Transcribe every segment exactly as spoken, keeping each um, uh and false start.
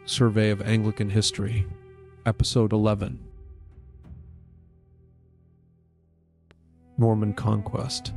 Survey of Anglican History, Episode eleven. Norman Conquest.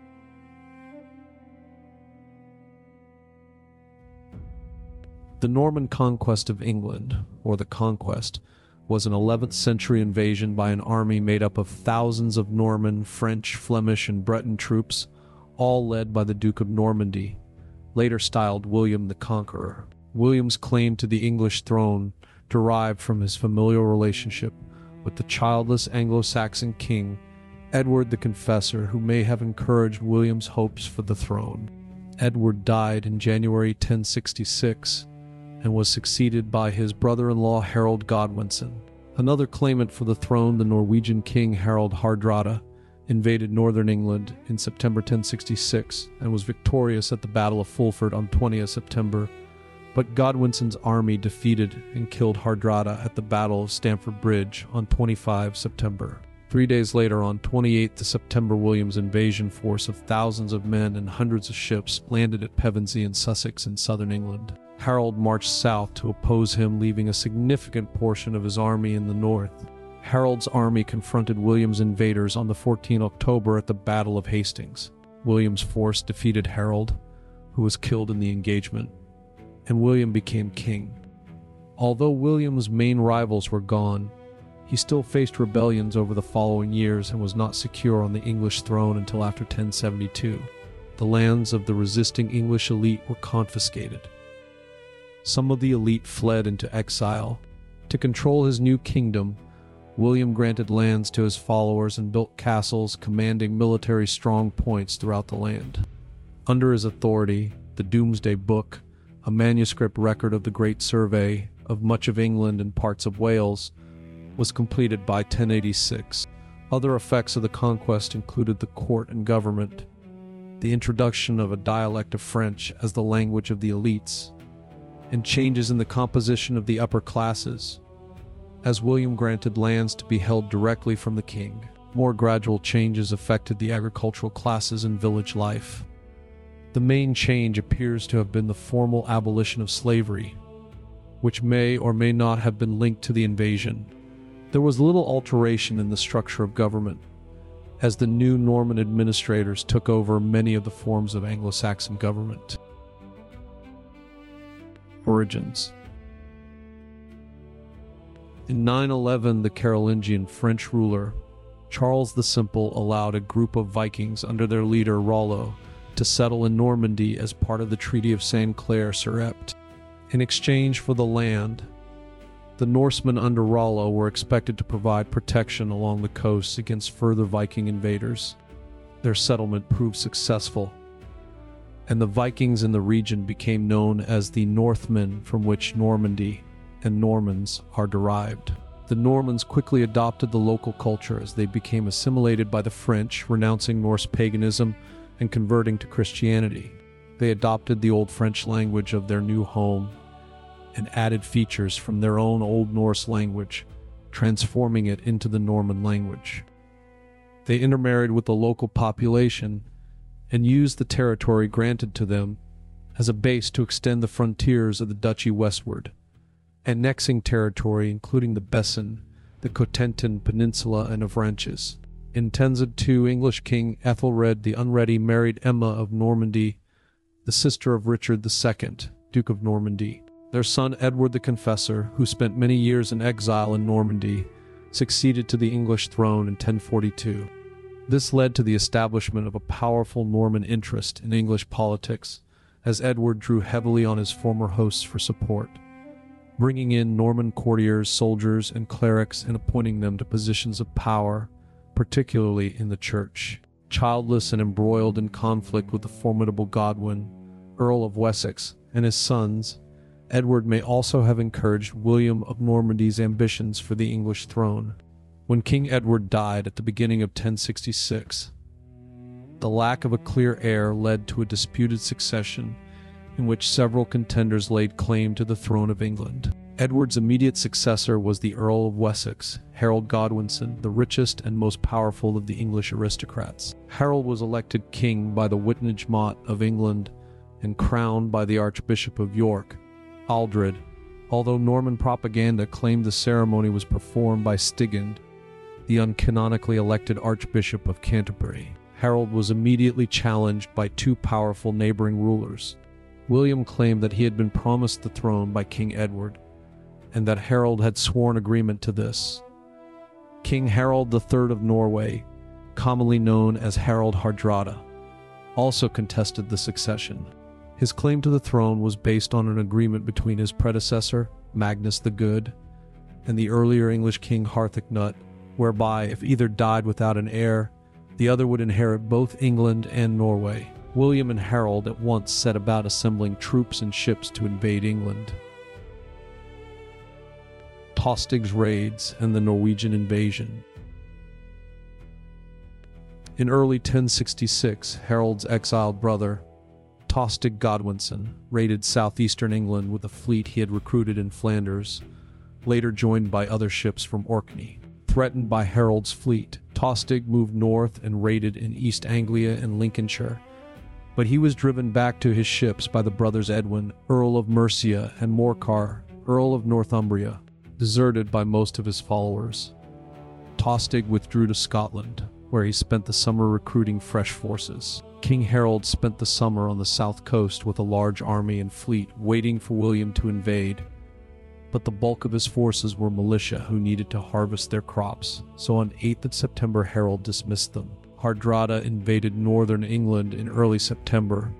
The Norman conquest of England, or the Conquest, was an eleventh century invasion by an army made up of thousands of Norman, French, Flemish, and Breton troops, all led by the Duke of Normandy, later styled William the Conqueror. William's claim to the English throne derived from his familial relationship with the childless Anglo-Saxon king, Edward the Confessor, who may have encouraged William's hopes for the throne. Edward died in January ten sixty-six and was succeeded by his brother-in-law Harold Godwinson. Another claimant for the throne, the Norwegian king Harald Hardrada, invaded northern England in September ten sixty-six and was victorious at the Battle of Fulford on twentieth September, but Godwinson's army defeated and killed Hardrada at the Battle of Stamford Bridge on twenty-fifth September. Three days later, on twenty-eighth September, William's invasion force of thousands of men and hundreds of ships landed at Pevensey in Sussex in southern England. Harold marched south to oppose him, leaving a significant portion of his army in the north. Harold's army confronted William's invaders on the fourteenth of October at the Battle of Hastings. William's force defeated Harold, who was killed in the engagement, and William became king. Although William's main rivals were gone, he still faced rebellions over the following years and was not secure on the English throne until after ten seventy-two. The lands of the resisting English elite were confiscated. Some of the elite fled into exile. To control his new kingdom, William granted lands to his followers and built castles commanding military strong points throughout the land. Under his authority, the Domesday Book, a manuscript record of the Great Survey of much of England and parts of Wales, was completed by ten eighty-six. Other effects of the conquest included the court and government, the introduction of a dialect of French as the language of the elites, and changes in the composition of the upper classes, as William granted lands to be held directly from the king. More gradual changes affected the agricultural classes and village life. The main change appears to have been the formal abolition of slavery, which may or may not have been linked to the invasion. There was little alteration in the structure of government, as the new Norman administrators took over many of the forms of Anglo-Saxon government. Origins. In nine eleven, the Carolingian French ruler Charles the Simple allowed a group of Vikings under their leader Rollo to settle in Normandy as part of the Treaty of Saint-Clair-sur-Epte. In exchange for the land, the Norsemen under Rollo were expected to provide protection along the coast against further Viking invaders. Their settlement proved successful, and the Vikings in the region became known as the Northmen, from which Normandy and Normans are derived. The Normans quickly adopted the local culture as they became assimilated by the French, renouncing Norse paganism and converting to Christianity. They adopted the Old French language of their new home and added features from their own Old Norse language, transforming it into the Norman language. They intermarried with the local population and used the territory granted to them as a base to extend the frontiers of the duchy westward, annexing territory including the Bessin, the Cotentin Peninsula, and Avranches. In ten oh two, English King Ethelred the Unready married Emma of Normandy, the sister of Richard the Second, Duke of Normandy. Their son Edward the Confessor, who spent many years in exile in Normandy, succeeded to the English throne in ten forty-two. This led to the establishment of a powerful Norman interest in English politics, as Edward drew heavily on his former hosts for support, bringing in Norman courtiers, soldiers, and clerics and appointing them to positions of power, particularly in the church. Childless and embroiled in conflict with the formidable Godwin, Earl of Wessex, and his sons, Edward may also have encouraged William of Normandy's ambitions for the English throne. When King Edward died at the beginning of ten sixty-six, the lack of a clear heir led to a disputed succession in which several contenders laid claim to the throne of England. Edward's immediate successor was the Earl of Wessex, Harold Godwinson, the richest and most powerful of the English aristocrats. Harold was elected king by the Witenagemot of England and crowned by the Archbishop of York, Aldred, Although Norman propaganda claimed the ceremony was performed by Stigand, the uncanonically elected Archbishop of Canterbury, Harold was immediately challenged by two powerful neighboring rulers. William claimed that he had been promised the throne by King Edward, and that Harold had sworn agreement to this. King Harold the Third of Norway, commonly known as Harald Hardrada, also contested the succession. His claim to the throne was based on an agreement between his predecessor, Magnus the Good, and the earlier English king Harthacnut, whereby if either died without an heir, the other would inherit both England and Norway. William and Harold at once set about assembling troops and ships to invade England. Tostig's raids and the Norwegian invasion. In early ten sixty-six, Harold's exiled brother, Tostig Godwinson, raided southeastern England with a fleet he had recruited in Flanders, later joined by other ships from Orkney. Threatened by Harold's fleet, Tostig moved north and raided in East Anglia and Lincolnshire, but he was driven back to his ships by the brothers Edwin, Earl of Mercia, and Morcar, Earl of Northumbria, deserted by most of his followers. Tostig withdrew to Scotland, where he spent the summer recruiting fresh forces. King Harold spent the summer on the south coast with a large army and fleet waiting for William to invade, but the bulk of his forces were militia who needed to harvest their crops, so on eighth of September Harold dismissed them. Hardrada invaded northern England in early September,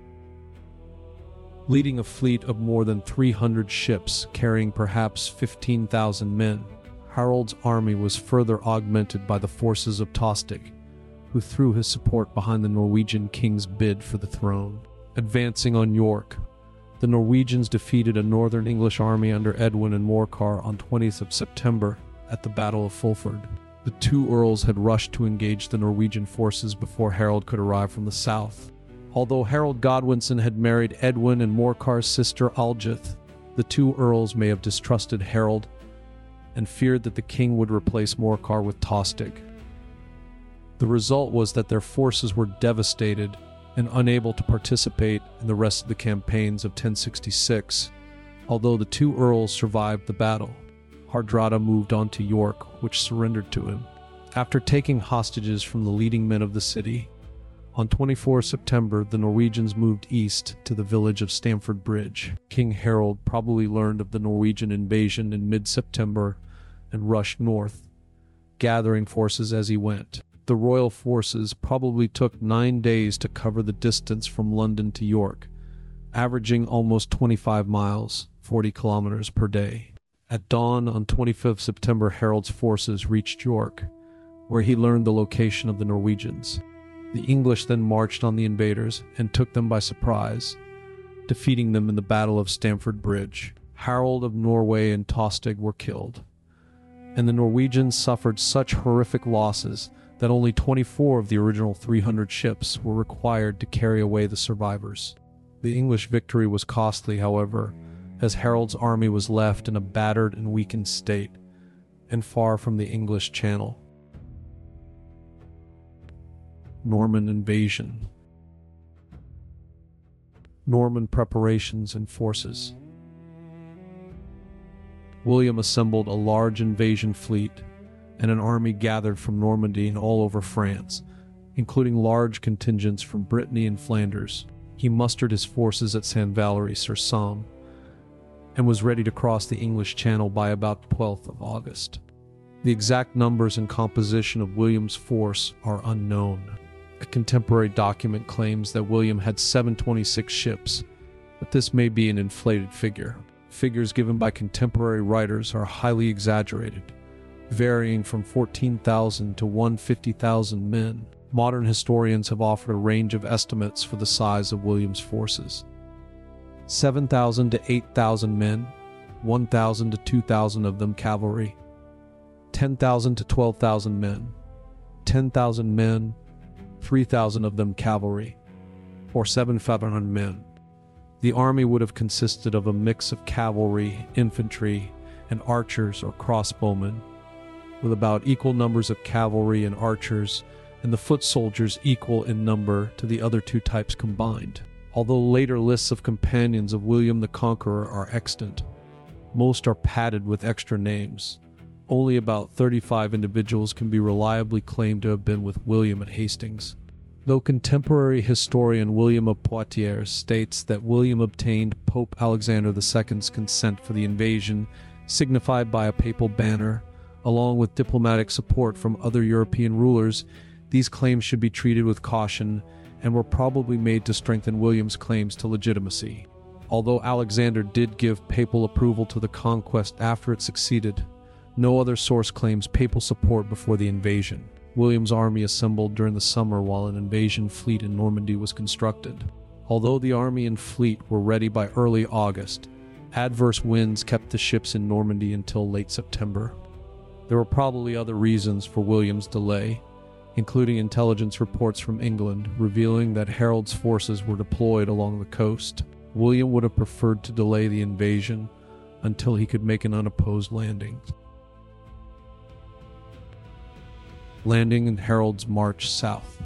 leading a fleet of more than three hundred ships carrying perhaps fifteen thousand men. Harold's army was further augmented by the forces of Tostig, who threw his support behind the Norwegian king's bid for the throne. Advancing on York, the Norwegians defeated a northern English army under Edwin and Morcar on twentieth of September at the Battle of Fulford. The two earls had rushed to engage the Norwegian forces before Harold could arrive from the south. Although Harold Godwinson had married Edwin and Morcar's sister Algith, the two earls may have distrusted Harold and feared that the king would replace Morcar with Tostig. The result was that their forces were devastated and unable to participate in the rest of the campaigns of ten sixty-six, although the two earls survived the battle. Hardrada moved on to York, which surrendered to him. After taking hostages from the leading men of the city, on the twenty-fourth of September, the Norwegians moved east to the village of Stamford Bridge. King Harold probably learned of the Norwegian invasion in mid-September and rushed north, gathering forces as he went. The royal forces probably took nine days to cover the distance from London to York, averaging almost twenty-five miles, forty kilometers per day. At dawn on the twenty-fifth of September, Harold's forces reached York, where he learned the location of the Norwegians. The English then marched on the invaders and took them by surprise, defeating them in the Battle of Stamford Bridge. Harold of Norway and Tostig were killed, and the Norwegians suffered such horrific losses that only twenty-four of the original three hundred ships were required to carry away the survivors. The English victory was costly, however, as Harold's army was left in a battered and weakened state, and far from the English Channel. Norman invasion. Norman preparations and forces. William assembled a large invasion fleet, and an army gathered from Normandy and all over France, including large contingents from Brittany and Flanders. He mustered his forces at Saint Valery-sur-Somme, and was ready to cross the English Channel by about the twelfth of August. The exact numbers and composition of William's force are unknown. A contemporary document claims that William had seven hundred twenty-six ships, but this may be an inflated figure. Figures given by contemporary writers are highly exaggerated, varying from fourteen thousand to one hundred fifty thousand men. Modern historians have offered a range of estimates for the size of William's forces: seven thousand to eight thousand men, one thousand to two thousand of them cavalry, ten thousand to twelve thousand men, ten thousand men, three thousand of them cavalry, or seven thousand five hundred men. The army would have consisted of a mix of cavalry, infantry, and archers or crossbowmen, with about equal numbers of cavalry and archers, and the foot soldiers equal in number to the other two types combined. Although later lists of companions of William the Conqueror are extant, Most are padded with extra names. Only about thirty-five individuals can be reliably claimed to have been with William at Hastings. Though contemporary historian William of Poitiers states that William obtained Pope Alexander the Second's consent for the invasion, signified by a papal banner, along with diplomatic support from other European rulers, these claims should be treated with caution and were probably made to strengthen William's claims to legitimacy. Although Alexander did give papal approval to the conquest after it succeeded, no other source claims papal support before the invasion. William's army assembled during the summer while an invasion fleet in Normandy was constructed. Although the army and fleet were ready by early August, adverse winds kept the ships in Normandy until late September. There were probably other reasons for William's delay, including intelligence reports from England revealing that Harold's forces were deployed along the coast. William would have preferred to delay the invasion until he could make an unopposed landing. Landing in Harold's march south.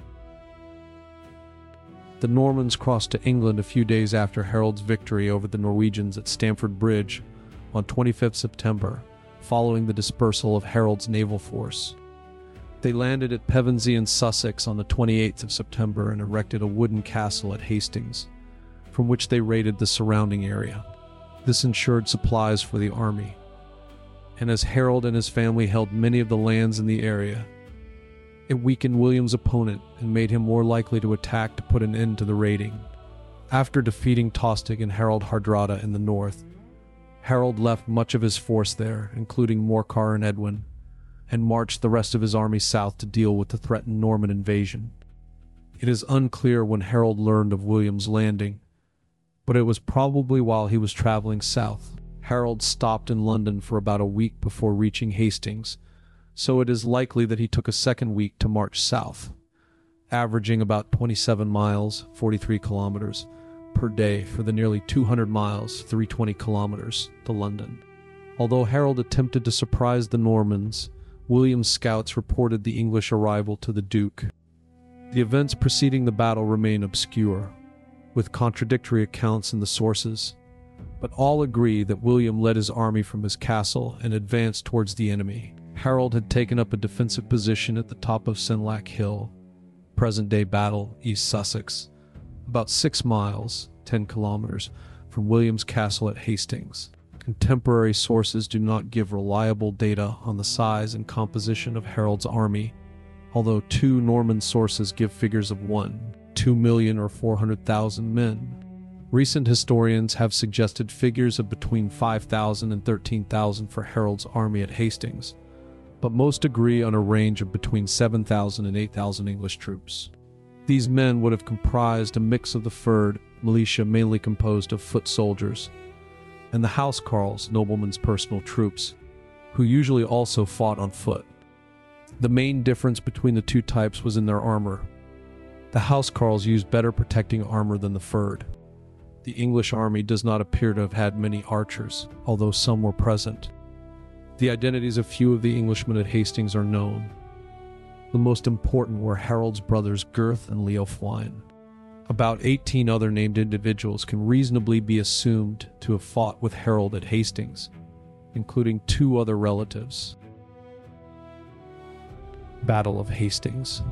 The Normans crossed to England a few days after Harold's victory over the Norwegians at Stamford Bridge on the twenty-fifth of September, following the dispersal of Harold's naval force. They landed at Pevensey in Sussex on the twenty-eighth of September and erected a wooden castle at Hastings, from which they raided the surrounding area. This ensured supplies for the army, and as Harold and his family held many of the lands in the area, it weakened William's opponent and made him more likely to attack to put an end to the raiding. After defeating Tostig and Harold Hardrada in the north, Harold left much of his force there, including Morcar and Edwin, and marched the rest of his army south to deal with the threatened Norman invasion. It is unclear when Harold learned of William's landing, but it was probably while he was traveling south. Harold stopped in London for about a week before reaching Hastings, so it is likely that he took a second week to march south, averaging about twenty-seven miles, forty-three kilometers, per day for the nearly two hundred miles, three hundred twenty kilometers, to London. Although Harold attempted to surprise the Normans, William's scouts reported the English arrival to the Duke. The events preceding the battle remain obscure, with contradictory accounts in the sources, but all agree that William led his army from his castle and advanced towards the enemy. Harold had taken up a defensive position at the top of Senlac Hill, present-day Battle, East Sussex, about six miles, ten kilometers, from William's castle at Hastings. Contemporary sources do not give reliable data on the size and composition of Harold's army, although two Norman sources give figures of one, two million or four hundred thousand men. Recent historians have suggested figures of between five thousand and thirteen thousand for Harold's army at Hastings, but most agree on a range of between seven thousand and eight thousand English troops. These men would have comprised a mix of the Fyrd militia, mainly composed of foot soldiers, and the housecarls, noblemen's personal troops, who usually also fought on foot. The main difference between the two types was in their armor. The housecarls used better protecting armor than the Fyrd. The English army does not appear to have had many archers, although some were present. The identities of few of the Englishmen at Hastings are known. The most important were Harold's brothers Gurth and Leofwine. About eighteen other named individuals can reasonably be assumed to have fought with Harold at Hastings, including two other relatives. Battle of Hastings.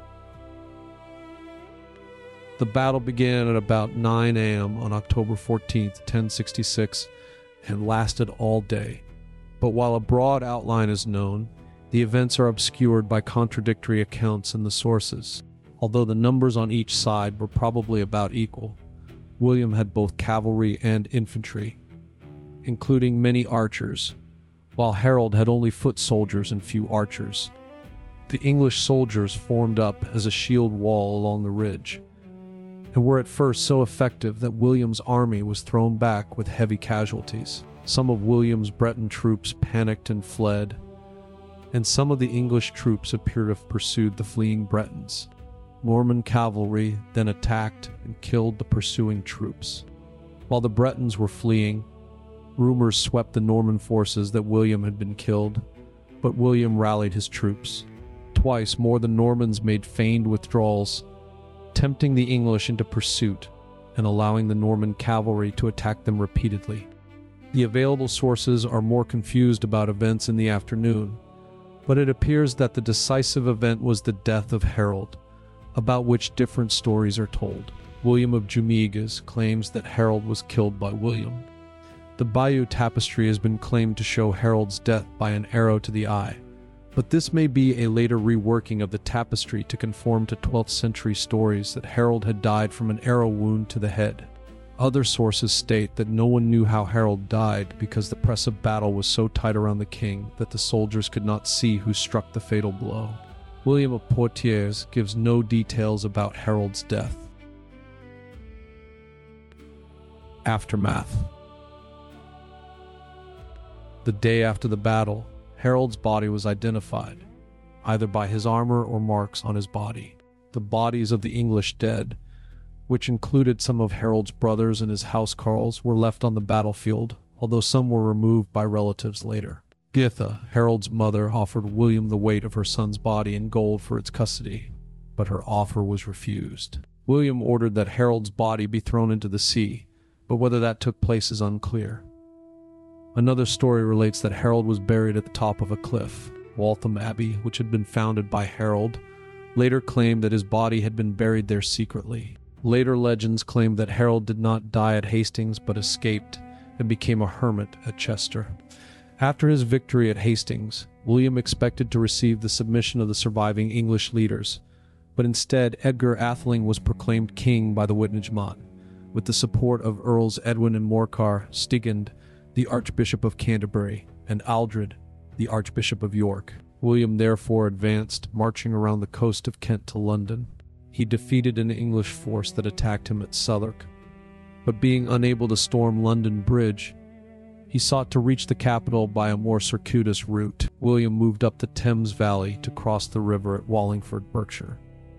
The battle began at about nine a m on October fourteenth, ten sixty-six, and lasted all day. But while a broad outline is known, the events are obscured by contradictory accounts in the sources. Although the numbers on each side were probably about equal, William had both cavalry and infantry, including many archers, while Harold had only foot soldiers and few archers. The English soldiers formed up as a shield wall along the ridge, and were at first so effective that William's army was thrown back with heavy casualties. Some of William's Breton troops panicked and fled, and some of the English troops appear to have pursued the fleeing Bretons. Norman cavalry then attacked and killed the pursuing troops. While the Bretons were fleeing, rumors swept the Norman forces that William had been killed, but William rallied his troops. Twice more the Normans made feigned withdrawals, tempting the English into pursuit and allowing the Norman cavalry to attack them repeatedly. The available sources are more confused about events in the afternoon, but it appears that the decisive event was the death of Harold, about which different stories are told. William of Jumièges claims that Harold was killed by William. The Bayeux Tapestry has been claimed to show Harold's death by an arrow to the eye, but this may be a later reworking of the tapestry to conform to twelfth century stories that Harold had died from an arrow wound to the head. Other sources state that no one knew how Harold died because the press of battle was so tight around the king that the soldiers could not see who struck the fatal blow. William of Poitiers gives no details about Harold's death. Aftermath. The day after the battle, Harold's body was identified, either by his armor or marks on his body. The bodies of the English dead, which included some of Harold's brothers and his housecarls, were left on the battlefield, although some were removed by relatives later. Githa, Harold's mother, offered William the weight of her son's body in gold for its custody, but her offer was refused. William ordered that Harold's body be thrown into the sea, but whether that took place is unclear. Another story relates that Harold was buried at the top of a cliff. Waltham Abbey, which had been founded by Harold, later claimed that his body had been buried there secretly. Later legends claimed that Harold did not die at Hastings but escaped and became a hermit at Chester. After his victory at Hastings, William expected to receive the submission of the surviving English leaders, but instead Edgar Atheling was proclaimed king by the Witenagemot, with the support of Earls Edwin and Morcar, Stigand, the Archbishop of Canterbury, and Aldred, the Archbishop of York. William therefore advanced, marching around the coast of Kent to London. He defeated an English force that attacked him at Southwark, but being unable to storm London Bridge, he sought to reach the capital by a more circuitous route. William moved up the Thames Valley to cross the river at Wallingford, Berkshire.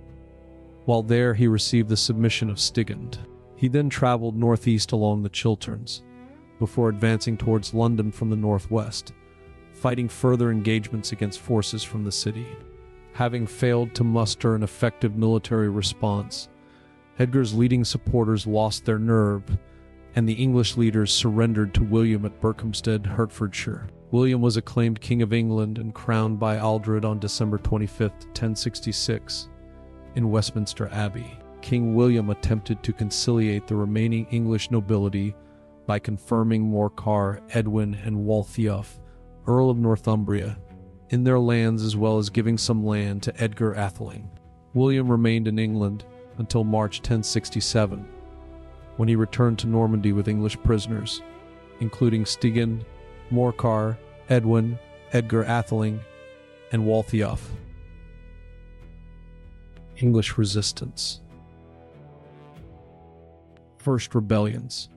While there, he received the submission of Stigand. He then traveled northeast along the Chilterns, before advancing towards London from the northwest, fighting further engagements against forces from the city. Having failed to muster an effective military response, Edgar's leading supporters lost their nerve, and the English leaders surrendered to William at Berkhamsted, Hertfordshire. William was acclaimed King of England and crowned by Aldred on December twenty-fifth, ten sixty-six, in Westminster Abbey. King William attempted to conciliate the remaining English nobility by confirming Morcar, Edwin, and Waltheof, Earl of Northumbria, in their lands, as well as giving some land to Edgar Atheling. William remained in England until March ten sixty-seven, when he returned to Normandy with English prisoners, including Stigand, Morcar, Edwin, Edgar Atheling, and Waltheof. English resistance. First rebellions.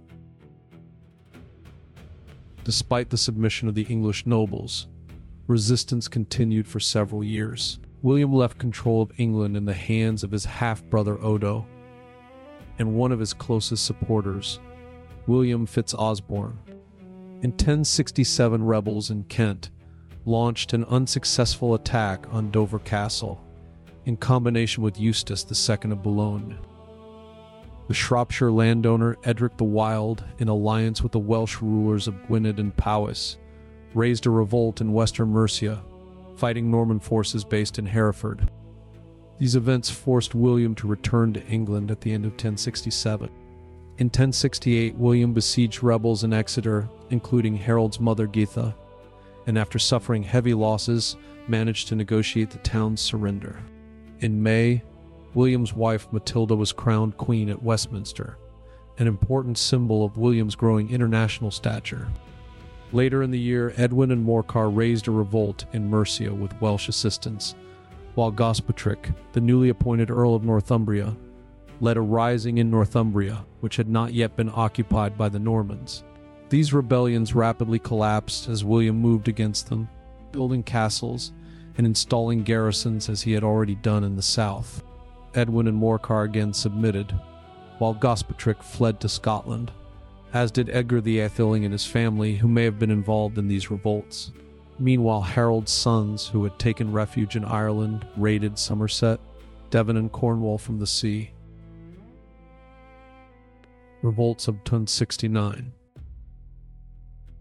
Despite the submission of the English nobles, resistance continued for several years. William left control of England in the hands of his half-brother Odo and one of his closest supporters, William Fitz-Osborne. In ten sixty-seven, rebels in Kent launched an unsuccessful attack on Dover Castle in combination with Eustace the Second of Boulogne. The Shropshire landowner Edric the Wild, in alliance with the Welsh rulers of Gwynedd and Powys, raised a revolt in western Mercia, fighting Norman forces based in Hereford. These events forced William to return to England at the end of ten sixty-seven. In ten sixty-eight, William besieged rebels in Exeter, including Harold's mother Githa, and after suffering heavy losses, managed to negotiate the town's surrender. In May, William's wife Matilda was crowned queen at Westminster, an important symbol of William's growing international stature. Later in the year, Edwin and Morcar raised a revolt in Mercia with Welsh assistance, while Gospatric, the newly appointed Earl of Northumbria, led a rising in Northumbria, which had not yet been occupied by the Normans. These rebellions rapidly collapsed as William moved against them, building castles and installing garrisons as he had already done in the south. Edwin and Morcar again submitted, while Gospatric fled to Scotland, as did Edgar the Atheling and his family, who may have been involved in these revolts. Meanwhile, Harold's sons, who had taken refuge in Ireland, raided Somerset, Devon, and Cornwall from the sea. Revolts of ten sixty-nine.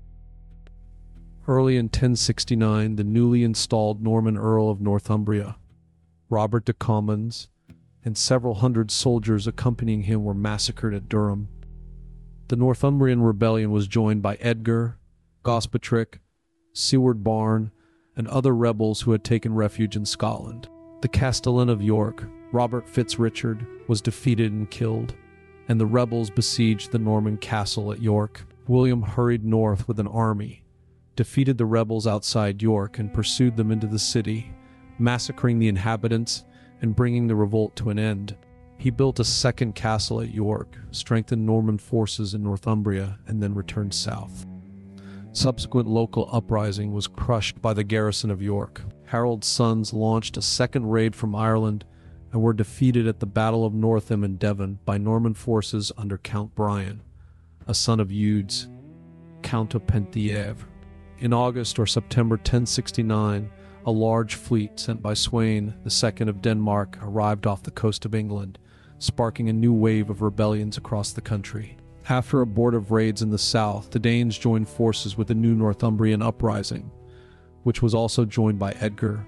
Early in ten sixty-nine, the newly installed Norman Earl of Northumbria, Robert de Commons, and several hundred soldiers accompanying him were massacred at Durham. The Northumbrian rebellion was joined by Edgar, Gospatric, Seward Barn, and other rebels who had taken refuge in Scotland. The Castellan of York, Robert Fitzrichard, was defeated and killed, and the rebels besieged the Norman castle at York. William hurried north with an army, defeated the rebels outside York, and pursued them into the city, massacring the inhabitants and bringing the revolt to an end. He built a second castle at York, strengthened Norman forces in Northumbria, and then returned south. Subsequent local uprising was crushed by the garrison of York. Harold's sons launched a second raid from Ireland and were defeated at the Battle of Northam in Devon by Norman forces under Count Brian, a son of Eudes, Count of Penthièvre. In August or September ten sixty-nine, a large fleet sent by Sweyn the Second of Denmark arrived off the coast of England, sparking a new wave of rebellions across the country. After abortive raids in the south, the Danes joined forces with the new Northumbrian uprising, which was also joined by Edgar,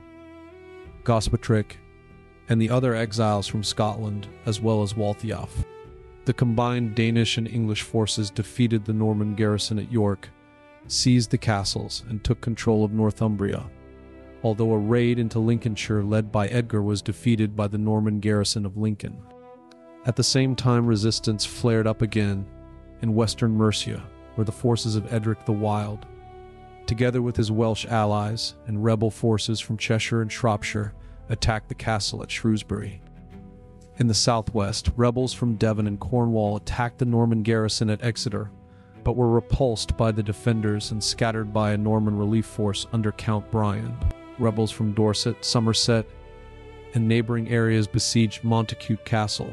Gospatric, and the other exiles from Scotland, as well as Waltheof. The combined Danish and English forces defeated the Norman garrison at York, seized the castles, and took control of Northumbria, although a raid into Lincolnshire led by Edgar was defeated by the Norman garrison of Lincoln. At the same time, resistance flared up again in western Mercia, where the forces of Edric the Wild, together with his Welsh allies and rebel forces from Cheshire and Shropshire, attacked the castle at Shrewsbury. In the southwest, rebels from Devon and Cornwall attacked the Norman garrison at Exeter, but were repulsed by the defenders and scattered by a Norman relief force under Count Brian. Rebels from Dorset, Somerset, and neighboring areas besieged Montacute Castle,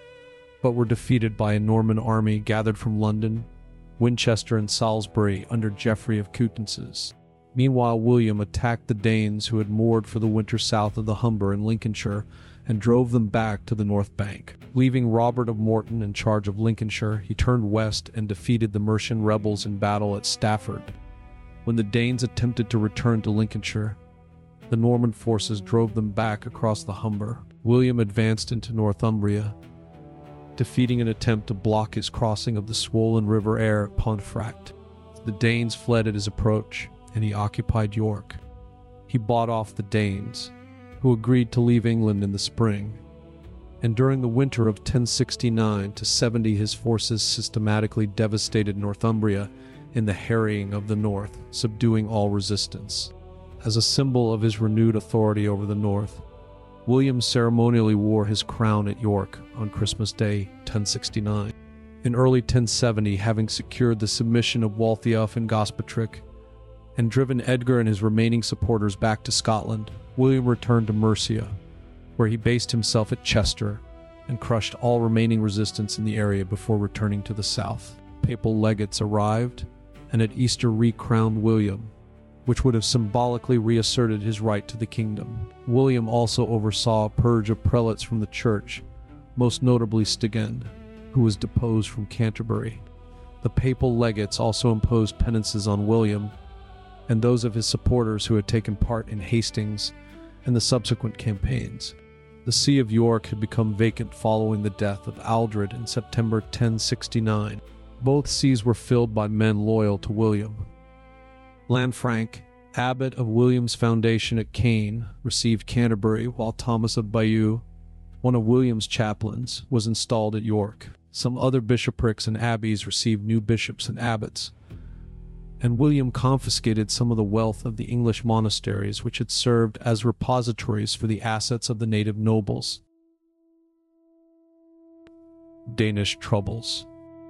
but were defeated by a Norman army gathered from London, Winchester, and Salisbury under Geoffrey of Coutances. Meanwhile, William attacked the Danes who had moored for the winter south of the Humber in Lincolnshire and drove them back to the north bank. Leaving Robert of Morton in charge of Lincolnshire, he turned west and defeated the Mercian rebels in battle at Stafford. When the Danes attempted to return to Lincolnshire, the Norman forces drove them back across the Humber. William advanced into Northumbria, defeating an attempt to block his crossing of the swollen River Aire at Pontefract. The Danes fled at his approach, and he occupied York. He bought off the Danes, who agreed to leave England in the spring, and during the winter of ten sixty-nine to seventy his forces systematically devastated Northumbria in the harrying of the north, subduing all resistance. As a symbol of his renewed authority over the north, William ceremonially wore his crown at York on Christmas Day, ten sixty-nine. In early ten seventy, having secured the submission of Waltheof and Gospatric, and driven Edgar and his remaining supporters back to Scotland, William returned to Mercia, where he based himself at Chester and crushed all remaining resistance in the area before returning to the south. Papal legates arrived, and at Easter recrowned William, which would have symbolically reasserted his right to the kingdom. William also oversaw a purge of prelates from the church, most notably Stigand, who was deposed from Canterbury. The papal legates also imposed penances on William and those of his supporters who had taken part in Hastings and the subsequent campaigns. The See of York had become vacant following the death of Aldred in September ten sixty-nine. Both sees were filled by men loyal to William. Lanfranc, abbot of William's foundation at Caen, received Canterbury, while Thomas of Bayeux, one of William's chaplains, was installed at York. Some other bishoprics and abbeys received new bishops and abbots, and William confiscated some of the wealth of the English monasteries which had served as repositories for the assets of the native nobles. Danish troubles.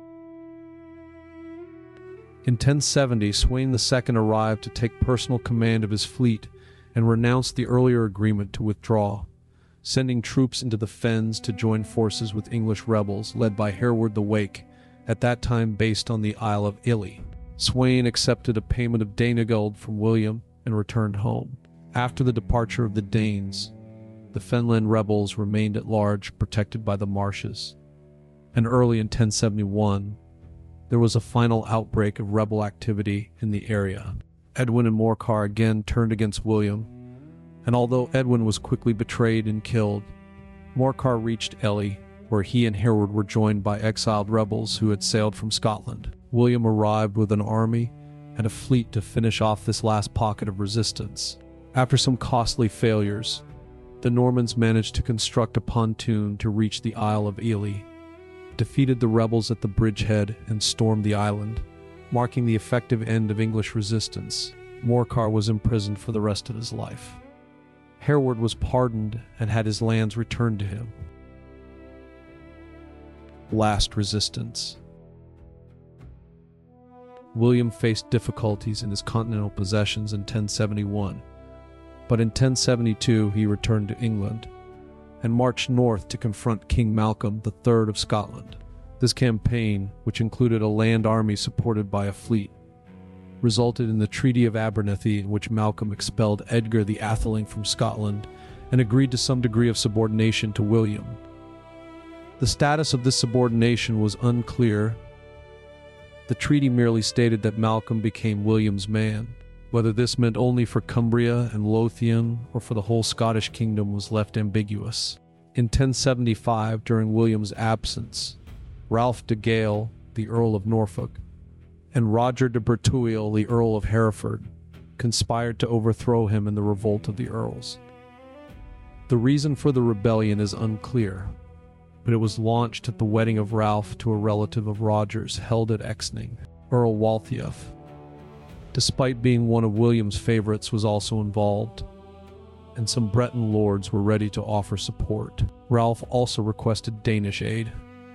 In ten seventy, Sweyn the Second arrived to take personal command of his fleet and renounced the earlier agreement to withdraw, sending troops into the fens to join forces with English rebels led by Hereward the Wake, at that time based on the Isle of Ely. Sweyn accepted a payment of Danegeld from William and returned home. After the departure of the Danes, the Fenland rebels remained at large, protected by the marshes. And early in ten seventy-one, there was a final outbreak of rebel activity in the area. Edwin and Morcar again turned against William, and although Edwin was quickly betrayed and killed, Morcar reached Ely, where he and Hereward were joined by exiled rebels who had sailed from Scotland. William arrived with an army and a fleet to finish off this last pocket of resistance. After some costly failures, the Normans managed to construct a pontoon to reach the Isle of Ely, defeated the rebels at the bridgehead, and stormed the island, marking the effective end of English resistance. Morcar was imprisoned for the rest of his life. Hereward was pardoned and had his lands returned to him. Last resistance. William faced difficulties in his continental possessions in ten seventy-one, but in ten seventy-two he returned to England and marched north to confront King Malcolm the Third of Scotland. This campaign, which included a land army supported by a fleet, resulted in the Treaty of Abernethy, in which Malcolm expelled Edgar the Atheling from Scotland and agreed to some degree of subordination to William. The status of this subordination was unclear. The treaty merely stated that Malcolm became William's man. Whether this meant only for Cumbria and Lothian or for the whole Scottish kingdom was left ambiguous. In ten seventy-five, during William's absence, Ralph de Gale, the Earl of Norfolk, and Roger de Bertuil, the Earl of Hereford, conspired to overthrow him in the revolt of the Earls. The reason for the rebellion is unclear, but it was launched at the wedding of Ralph to a relative of Roger's held at Exning. Earl Waltheof, despite being one of William's favorites, was also involved, and some Breton lords were ready to offer support. Ralph also requested Danish aid.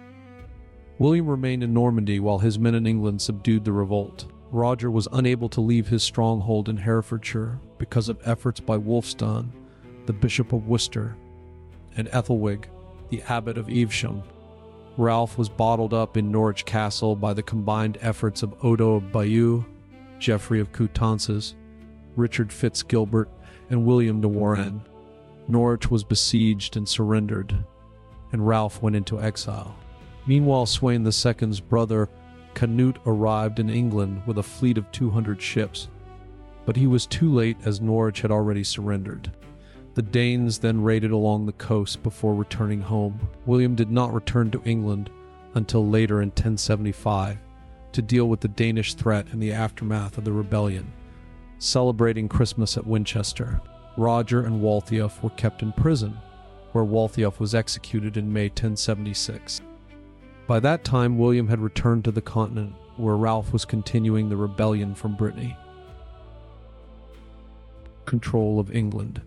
William remained in Normandy while his men in England subdued the revolt. Roger was unable to leave his stronghold in Herefordshire because of efforts by Wulfstan, the Bishop of Worcester, and Ethelwig, the Abbot of Evesham. Ralph was bottled up in Norwich Castle by the combined efforts of Odo of Bayeux, Geoffrey of Coutances, Richard Fitzgilbert, and William de Warenne. Norwich was besieged and surrendered, and Ralph went into exile. Meanwhile, Sweyn the Second's brother, Canute, arrived in England with a fleet of two hundred ships, but he was too late as Norwich had already surrendered. The Danes then raided along the coast before returning home. William did not return to England until later in ten seventy-five to deal with the Danish threat in the aftermath of the rebellion. Celebrating Christmas at Winchester, Roger and Waltheof were kept in prison, where Waltheof was executed in May ten seventy-six. By that time, William had returned to the continent, where Ralph was continuing the rebellion from Brittany. Control of England.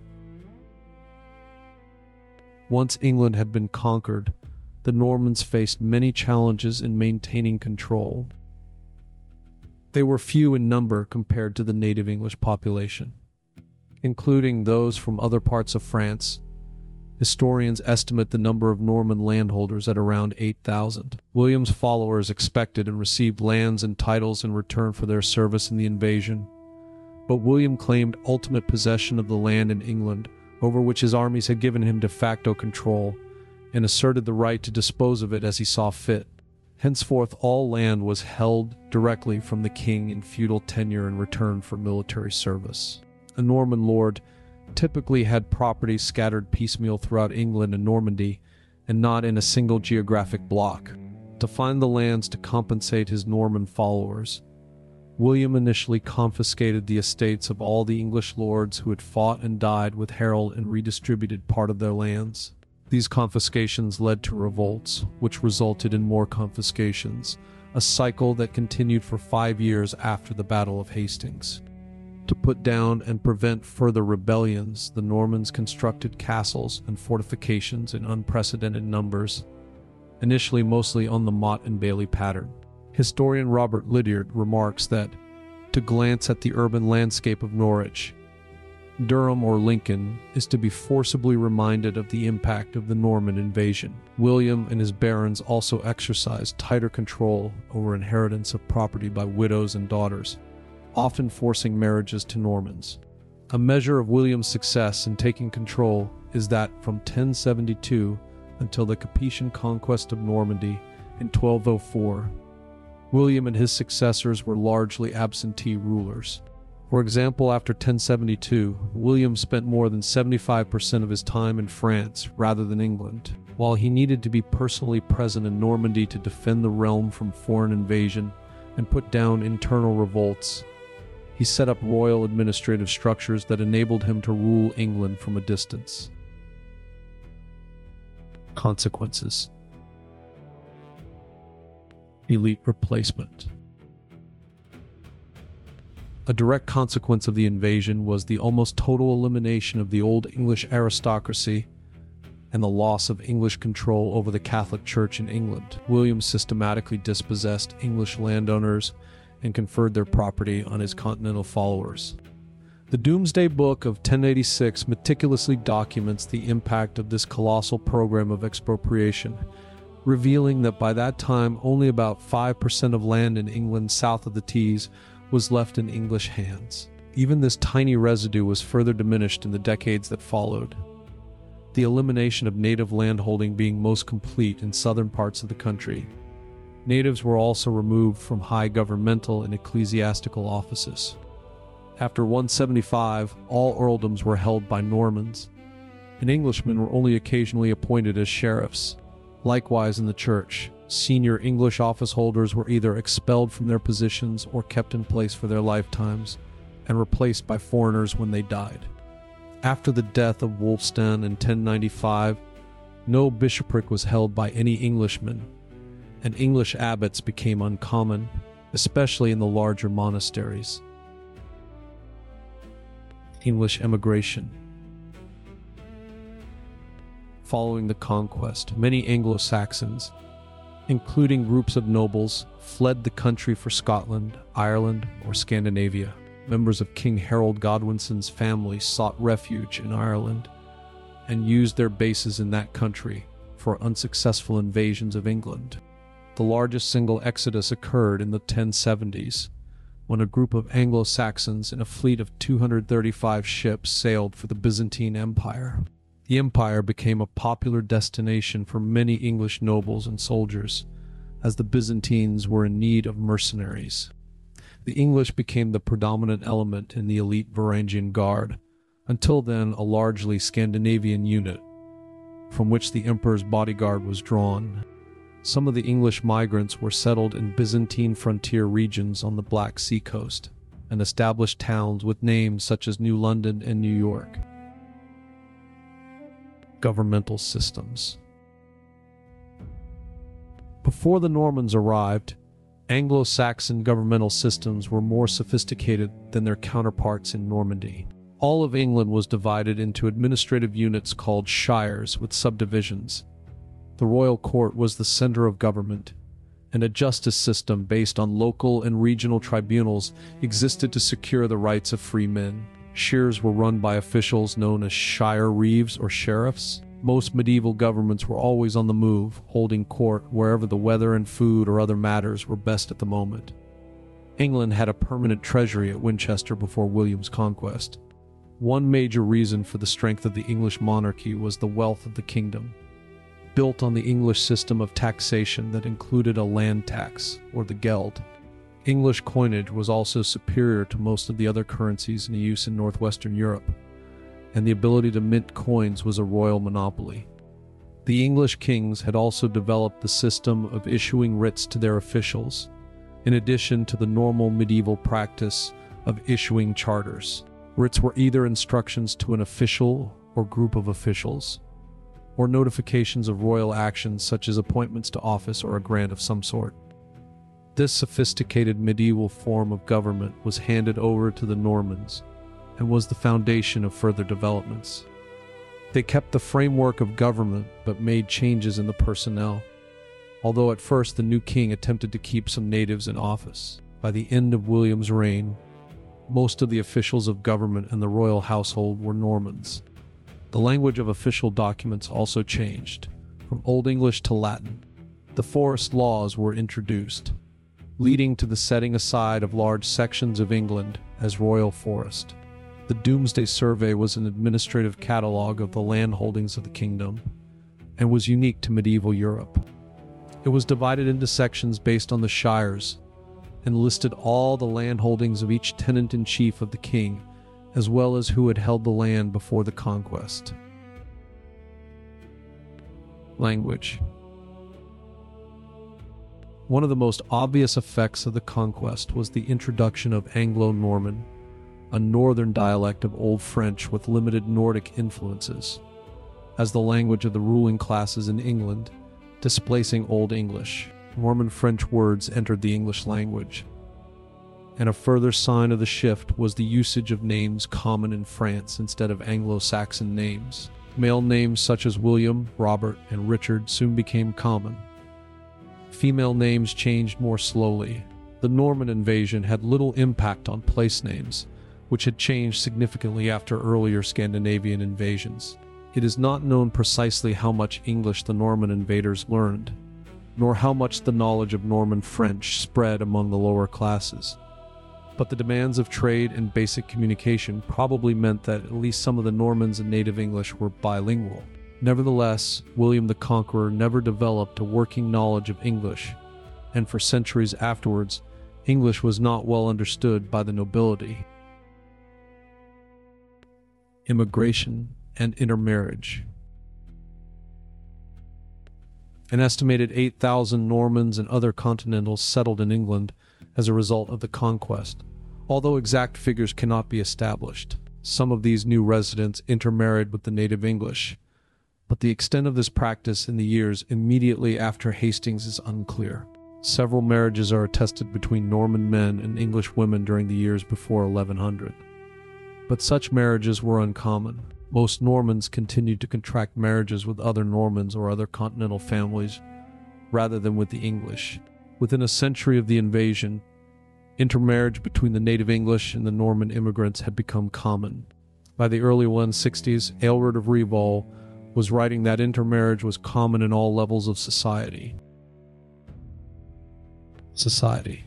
Once England had been conquered, the Normans faced many challenges in maintaining control. They were few in number compared to the native English population, including those from other parts of France. Historians estimate the number of Norman landholders at around eight thousand. William's followers expected and received lands and titles in return for their service in the invasion, but William claimed ultimate possession of the land in England, over which his armies had given him de facto control, and asserted the right to dispose of it as he saw fit. Henceforth, all land was held directly from the king in feudal tenure in return for military service. A Norman lord typically had property scattered piecemeal throughout England and Normandy, and not in a single geographic block. To find the lands to compensate his Norman followers, William initially confiscated the estates of all the English lords who had fought and died with Harold and redistributed part of their lands. These confiscations led to revolts, which resulted in more confiscations, a cycle that continued for five years after the Battle of Hastings. To put down and prevent further rebellions, the Normans constructed castles and fortifications in unprecedented numbers, initially mostly on the motte and bailey pattern. Historian Robert Lydiard remarks that, to glance at the urban landscape of Norwich, Durham or Lincoln is to be forcibly reminded of the impact of the Norman invasion. William and his barons also exercised tighter control over inheritance of property by widows and daughters, often forcing marriages to Normans. A measure of William's success in taking control is that from ten seventy-two until the Capetian conquest of Normandy in twelve oh four, William and his successors were largely absentee rulers. For example, after ten seventy-two, William spent more than seventy-five percent of his time in France rather than England. While he needed to be personally present in Normandy to defend the realm from foreign invasion and put down internal revolts, he set up royal administrative structures that enabled him to rule England from a distance. Consequences. Elite replacement. A direct consequence of the invasion was the almost total elimination of the old English aristocracy and the loss of English control over the Catholic Church in England. William systematically dispossessed English landowners and conferred their property on his continental followers. The Domesday Book of ten eighty-six meticulously documents the impact of this colossal program of expropriation, revealing that by that time only about five percent of land in England south of the Tees was left in English hands. Even this tiny residue was further diminished in the decades that followed, the elimination of native landholding being most complete in southern parts of the country. Natives were also removed from high governmental and ecclesiastical offices. After one seventy-five, all earldoms were held by Normans, and Englishmen were only occasionally appointed as sheriffs. Likewise in the church, senior English office holders were either expelled from their positions or kept in place for their lifetimes, and replaced by foreigners when they died. After the death of Wulfstan in ten ninety-five, no bishopric was held by any Englishman, and English abbots became uncommon, especially in the larger monasteries. English emigration. Following the conquest, many Anglo-Saxons, including groups of nobles, fled the country for Scotland, Ireland, or Scandinavia. Members of King Harold Godwinson's family sought refuge in Ireland and used their bases in that country for unsuccessful invasions of England. The largest single exodus occurred in the ten seventies, when a group of Anglo-Saxons in a fleet of two hundred thirty-five ships sailed for the Byzantine Empire. The empire became a popular destination for many English nobles and soldiers, as the Byzantines were in need of mercenaries. The English became the predominant element in the elite Varangian Guard, until then a largely Scandinavian unit, from which the emperor's bodyguard was drawn. Some of the English migrants were settled in Byzantine frontier regions on the Black Sea coast, and established towns with names such as New London and New York. Governmental systems. Before the Normans arrived, Anglo-Saxon governmental systems were more sophisticated than their counterparts in Normandy. All of England was divided into administrative units called shires with subdivisions. The royal court was the center of government, and a justice system based on local and regional tribunals existed to secure the rights of free men. Shires were run by officials known as shire reeves or sheriffs. Most medieval governments were always on the move, holding court wherever the weather and food or other matters were best at the moment. England had a permanent treasury at Winchester before William's conquest. One major reason for the strength of the English monarchy was the wealth of the kingdom, built on the English system of taxation that included a land tax, or the geld. English coinage was also superior to most of the other currencies in use in northwestern Europe, and the ability to mint coins was a royal monopoly. The English kings had also developed the system of issuing writs to their officials, in addition to the normal medieval practice of issuing charters. Writs were either instructions to an official or group of officials, or notifications of royal actions such as appointments to office or a grant of some sort. This sophisticated medieval form of government was handed over to the Normans and was the foundation of further developments. They kept the framework of government but made changes in the personnel, although at first the new king attempted to keep some natives in office. By the end of William's reign, most of the officials of government and the royal household were Normans. The language of official documents also changed, from Old English to Latin. The forest laws were introduced, leading to the setting aside of large sections of England as royal forest. The Domesday Survey was an administrative catalogue of the land holdings of the kingdom, and was unique to medieval Europe. It was divided into sections based on the shires, and listed all the land holdings of each tenant-in-chief of the king, as well as who had held the land before the conquest. Language. One of the most obvious effects of the conquest was the introduction of Anglo-Norman, a northern dialect of Old French with limited Nordic influences, as the language of the ruling classes in England, displacing Old English. Norman French words entered the English language, and a further sign of the shift was the usage of names common in France instead of Anglo-Saxon names. Male names such as William, Robert, and Richard soon became common. Female names changed more slowly. The Norman invasion had little impact on place names, which had changed significantly after earlier Scandinavian invasions. It is not known precisely how much English the Norman invaders learned, nor how much the knowledge of Norman French spread among the lower classes. But the demands of trade and basic communication probably meant that at least some of the Normans and native English were bilingual. Nevertheless, William the Conqueror never developed a working knowledge of English, and for centuries afterwards, English was not well understood by the nobility. Immigration and intermarriage. An estimated eight thousand Normans and other continentals settled in England as a result of the conquest, although exact figures cannot be established. Some of these new residents intermarried with the native English, but the extent of this practice in the years immediately after Hastings is unclear. Several marriages are attested between Norman men and English women during the years before eleven hundred. But such marriages were uncommon. Most Normans continued to contract marriages with other Normans or other continental families rather than with the English. Within a century of the invasion, intermarriage between the native English and the Norman immigrants had become common. By the early eleven sixties, Aelred of Rievaulx was writing that intermarriage was common in all levels of society. Society.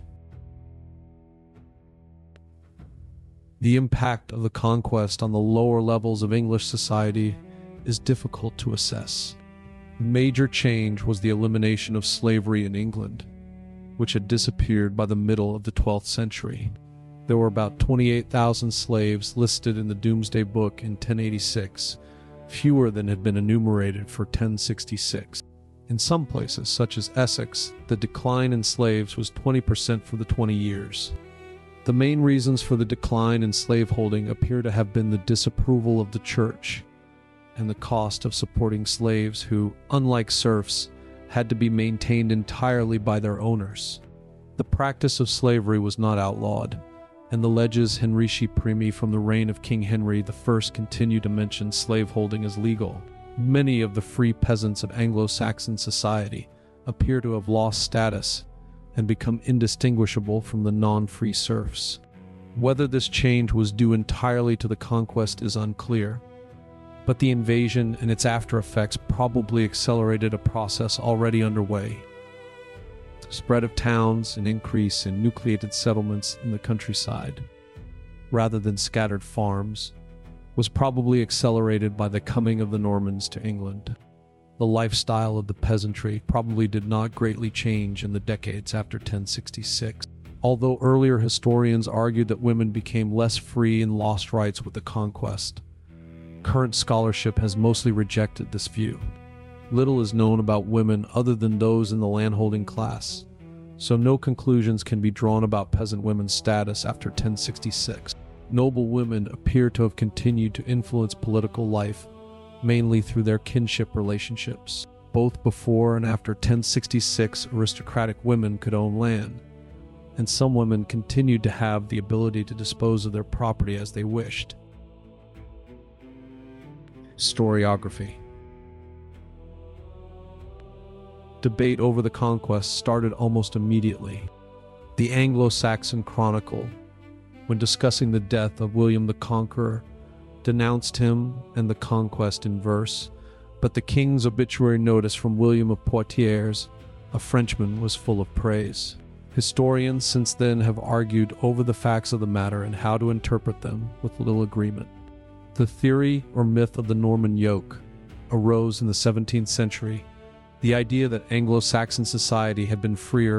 The impact of the conquest on the lower levels of English society is difficult to assess. The major change was the elimination of slavery in England, which had disappeared by the middle of the twelfth century. There were about twenty-eight thousand slaves listed in the Domesday Book in ten eighty-six, fewer than had been enumerated for ten sixty-six. In some places, such as Essex, the decline in slaves was twenty percent for the twenty years. The main reasons for the decline in slaveholding appear to have been the disapproval of the church and the cost of supporting slaves who, unlike serfs, had to be maintained entirely by their owners. The practice of slavery was not outlawed, and the Leges Henrici Primi from the reign of King Henry the First continue to mention slaveholding as legal. Many of the free peasants of Anglo-Saxon society appear to have lost status and become indistinguishable from the non-free serfs. Whether this change was due entirely to the conquest is unclear, but the invasion and its after-effects probably accelerated a process already underway. The spread of towns and increase in nucleated settlements in the countryside, rather than scattered farms, was probably accelerated by the coming of the Normans to England. The lifestyle of the peasantry probably did not greatly change in the decades after ten sixty-six, although earlier historians argued that women became less free and lost rights with the conquest. Current scholarship has mostly rejected this view. Little is known about women other than those in the landholding class, so no conclusions can be drawn about peasant women's status after ten sixty-six. Noble women appear to have continued to influence political life, mainly through their kinship relationships. Both before and after ten sixty-six, aristocratic women could own land, and some women continued to have the ability to dispose of their property as they wished. Historiography. Debate over the conquest started almost immediately. The Anglo-Saxon Chronicle, when discussing the death of William the Conqueror, denounced him and the conquest in verse, but the king's obituary notice from William of Poitiers, a Frenchman, was full of praise. Historians since then have argued over the facts of the matter and how to interpret them with little agreement. The theory or myth of the Norman yoke arose in the seventeenth century, the idea that Anglo-Saxon society had been freer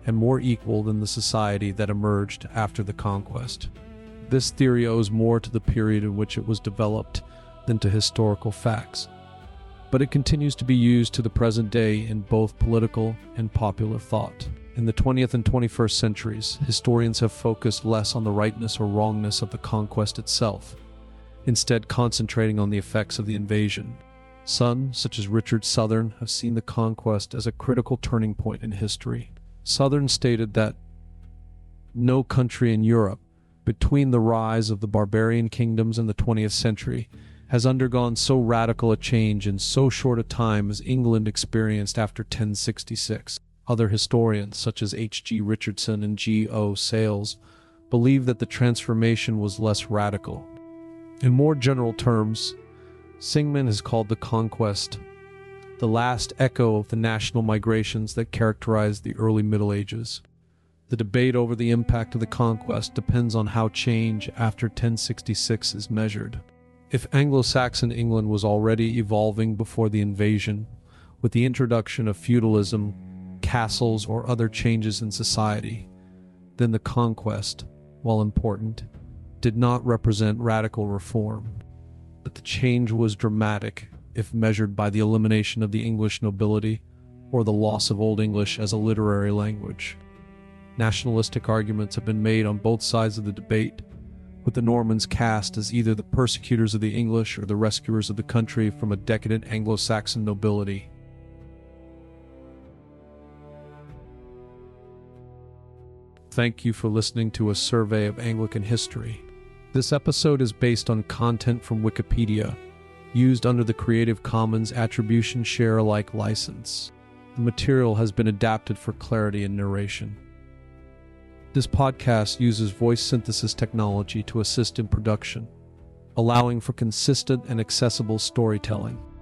and more equal than the society that emerged after the conquest. This theory owes more to the period in which it was developed than to historical facts, but it continues to be used to the present day in both political and popular thought. In the twentieth and twenty-first centuries, historians have focused less on the rightness or wrongness of the conquest itself, instead concentrating on the effects of the invasion. Some, such as Richard Southern, have seen the conquest as a critical turning point in history. Southern stated that no country in Europe, between the rise of the barbarian kingdoms in the twentieth century, has undergone so radical a change in so short a time as England experienced after ten sixty-six. Other historians, such as H G Richardson and G O Sales, believe that the transformation was less radical. In more general terms, Singman has called the conquest the last echo of the national migrations that characterized the early Middle Ages. The debate over the impact of the conquest depends on how change after ten sixty-six is measured. If Anglo-Saxon England was already evolving before the invasion, with the introduction of feudalism, castles, or other changes in society, then the conquest, while important, did not represent radical reform. But the change was dramatic if measured by the elimination of the English nobility or the loss of Old English as a literary language. Nationalistic arguments have been made on both sides of the debate, with the Normans cast as either the persecutors of the English or the rescuers of the country from a decadent Anglo-Saxon nobility. Thank you for listening to a survey of Anglican history. This episode is based on content from Wikipedia, used under the Creative Commons Attribution Share Alike license. The material has been adapted for clarity in narration. This podcast uses voice synthesis technology to assist in production, allowing for consistent and accessible storytelling.